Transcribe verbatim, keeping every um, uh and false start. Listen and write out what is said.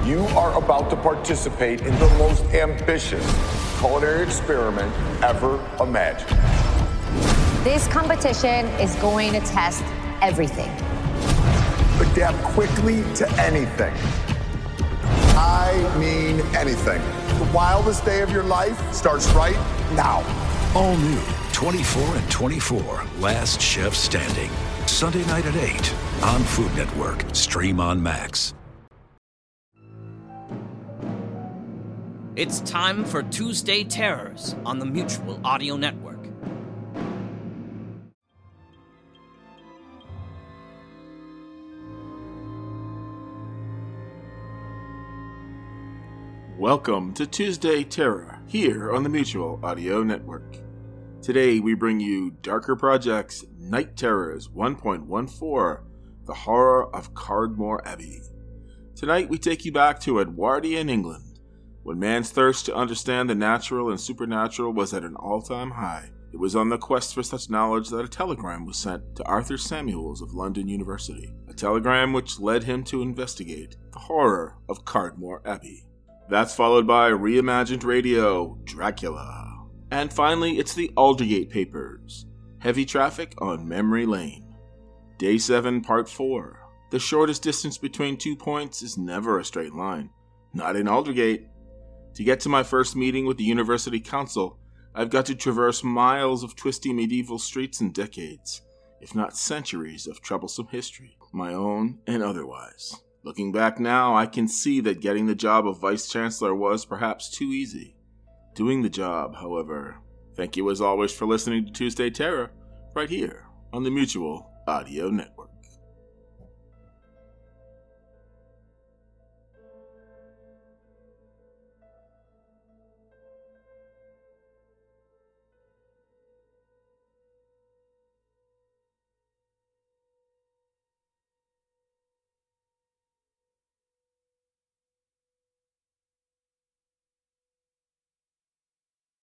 You are about to participate in the most ambitious culinary experiment ever imagined. This competition is going to test everything. Adapt quickly to anything. I mean anything. The wildest day of your life starts right now. All new twenty-four and twenty-four, Last Chef Standing. Sunday night at eight on Food Network. Stream on Max. It's time for Tuesday Terrors on the Mutual Audio Network. Welcome to Tuesday Terror, here on the Mutual Audio Network. Today we bring you Darker Project's Night Terrors one point one four, The Horror of Cardmore Abbey. Tonight we take you back to Edwardian England, when man's thirst to understand the natural and supernatural was at an all-time high. It was on the quest for such knowledge that a telegram was sent to Arthur Samuels of London University, a telegram which led him to investigate the horror of Cardmore Abbey. That's followed by Reimagined Radio, Dracula. And finally, it's the Aldergate Papers, Heavy Traffic on Memory Lane. Day seven, Part four. The shortest distance between two points is never a straight line. Not in Aldergate. To get to my first meeting with the University Council, I've got to traverse miles of twisty medieval streets and decades, if not centuries of troublesome history, my own and otherwise. Looking back now, I can see that getting the job of Vice-Chancellor was perhaps too easy. Doing the job, however. Thank you as always for listening to Tuesday Terror, right here on the Mutual Audio Network.